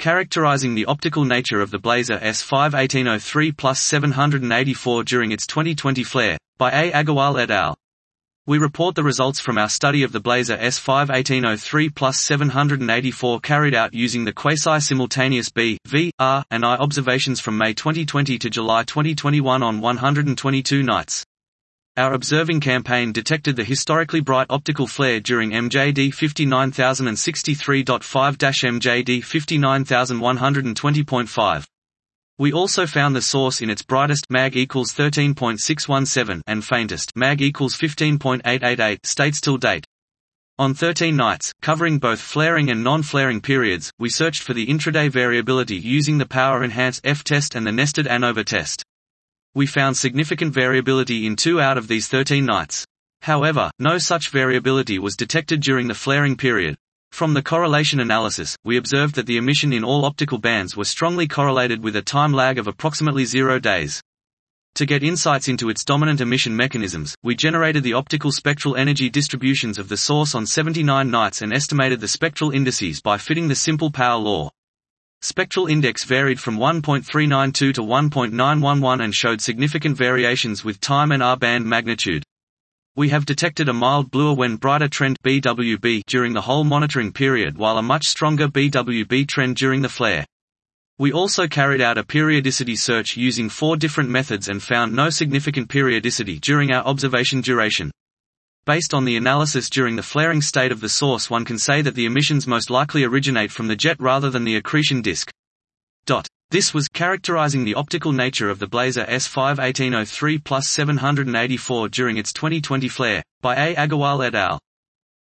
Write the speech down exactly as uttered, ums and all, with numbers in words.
characterizing the optical nature of the Blazer S five eighteen oh three plus seven hundred eighty-four during its twenty twenty flare, by A. Agarwal et al. We report the results from our study of the Blazer S five eighteen oh three plus seven hundred eighty-four carried out using the quasi-simultaneous B, V, R, and I observations from May twenty twenty to July twenty twenty-one on one hundred twenty-two nights. Our observing campaign detected the historically bright optical flare during M J D fifty-nine thousand sixty-three point five to M J D fifty-nine thousand one hundred twenty point five. We also found the source in its brightest mag equals thirteen point six one seven and faintest mag equals fifteen point eight eight eight states till date. On thirteen nights, covering both flaring and non-flaring periods, we searched for the intraday variability using the power-enhanced F-test and the nested ANOVA test. We found significant variability in two out of these thirteen nights. However, no such variability was detected during the flaring period. From the correlation analysis, we observed that the emission in all optical bands was strongly correlated with a time lag of approximately zero days. To get insights into its dominant emission mechanisms, we generated the optical spectral energy distributions of the source on seventy-nine nights and estimated the spectral indices by fitting the simple power law. Spectral index varied from one point three nine two to one point nine one one and showed significant variations with time and R-band magnitude. We have detected a mild bluer when brighter trend B W B during the whole monitoring period while a much stronger B W B trend during the flare. We also carried out a periodicity search using four different methods and found no significant periodicity during our observation duration. Based on the analysis during the flaring state of the source, one can say that the emissions most likely originate from the jet rather than the accretion disk. Dot. This was characterizing the optical nature of the Blazer S five eighteen oh three plus seven hundred eighty-four during its twenty twenty flare, by A. Agarwal et al.